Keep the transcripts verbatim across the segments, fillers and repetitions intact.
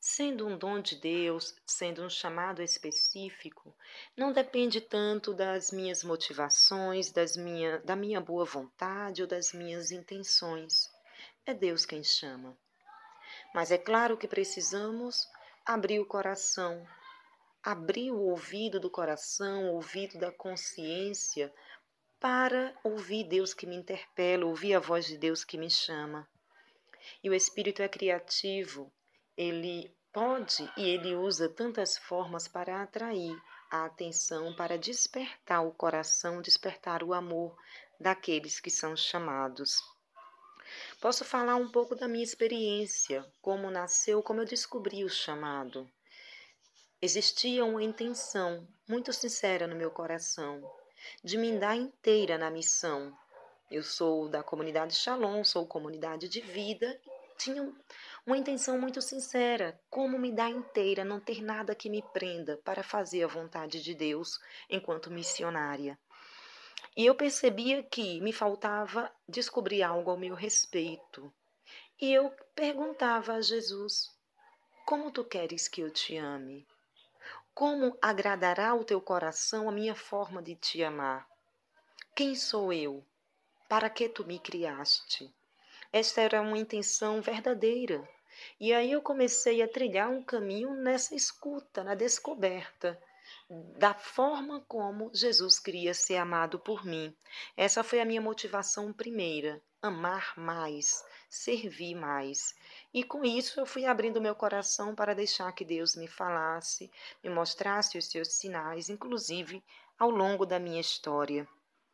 Sendo um dom de Deus, sendo um chamado específico, não depende tanto das minhas motivações, das minha, da minha boa vontade ou das minhas intenções. É Deus quem chama. Mas é claro que precisamos abrir o coração, abrir o ouvido do coração, o ouvido da consciência, para ouvir Deus que me interpela, ouvir a voz de Deus que me chama. E o Espírito é criativo, ele pode e ele usa tantas formas para atrair a atenção, para despertar o coração, despertar o amor daqueles que são chamados. Posso falar um pouco da minha experiência, como nasceu, como eu descobri o chamado. Existia uma intenção muito sincera no meu coração de me dar inteira na missão. Eu sou da comunidade Shalom, sou comunidade de vida. Tinha uma intenção muito sincera, como me dar inteira, não ter nada que me prenda para fazer a vontade de Deus enquanto missionária. E eu percebia que me faltava descobrir algo ao meu respeito. E eu perguntava a Jesus: como tu queres que eu te ame? Como agradará ao teu coração a minha forma de te amar? Quem sou eu? Para que tu me criaste? Esta era uma intenção verdadeira. E aí eu comecei a trilhar um caminho nessa escuta, na descoberta da forma como Jesus queria ser amado por mim. Essa foi a minha motivação primeira, amar mais, servir mais. E com isso eu fui abrindo meu coração para deixar que Deus me falasse, me mostrasse os seus sinais, inclusive ao longo da minha história.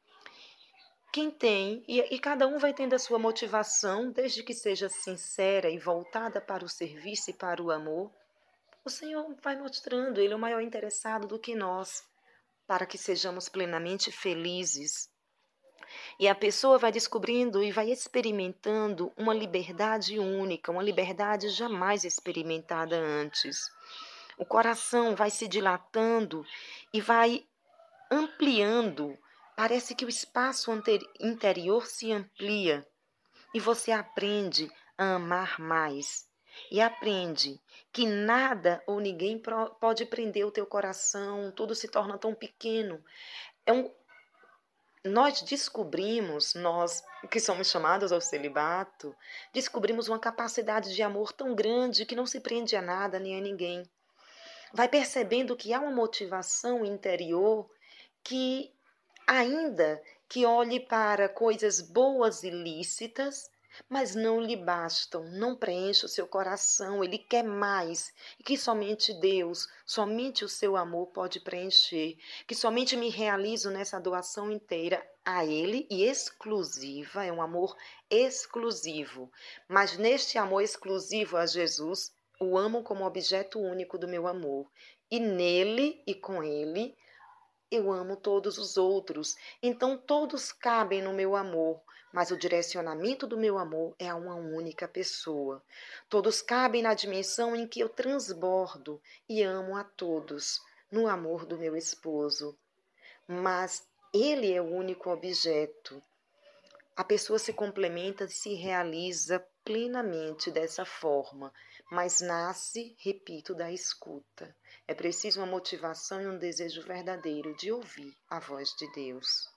Quem tem, e, e cada um vai tendo a sua motivação, desde que seja sincera e voltada para o serviço e para o amor, o Senhor vai mostrando, Ele é o maior interessado do que nós, para que sejamos plenamente felizes. E a pessoa vai descobrindo e vai experimentando uma liberdade única, uma liberdade jamais experimentada antes. O coração vai se dilatando e vai ampliando. Parece que o espaço interior se amplia e você aprende a amar mais. E aprende que nada ou ninguém pode prender o teu coração, tudo se torna tão pequeno. É um, nós descobrimos, nós que somos chamados ao celibato, descobrimos uma capacidade de amor tão grande que não se prende a nada nem a ninguém. Vai percebendo que há uma motivação interior que, ainda que olhe para coisas boas e lícitas, mas não lhe bastam, não preenche o seu coração, ele quer mais, e que somente Deus, somente o seu amor pode preencher, que somente me realizo nessa doação inteira a Ele e exclusiva, é um amor exclusivo, mas neste amor exclusivo a Jesus, o amo como objeto único do meu amor, e nele e com Ele, eu amo todos os outros, então todos cabem no meu amor, mas o direcionamento do meu amor é a uma única pessoa. Todos cabem na dimensão em que eu transbordo e amo a todos, no amor do meu esposo. Mas ele é o único objeto. A pessoa se complementa e se realiza plenamente dessa forma, mas nasce, repito, da escuta. É preciso uma motivação e um desejo verdadeiro de ouvir a voz de Deus.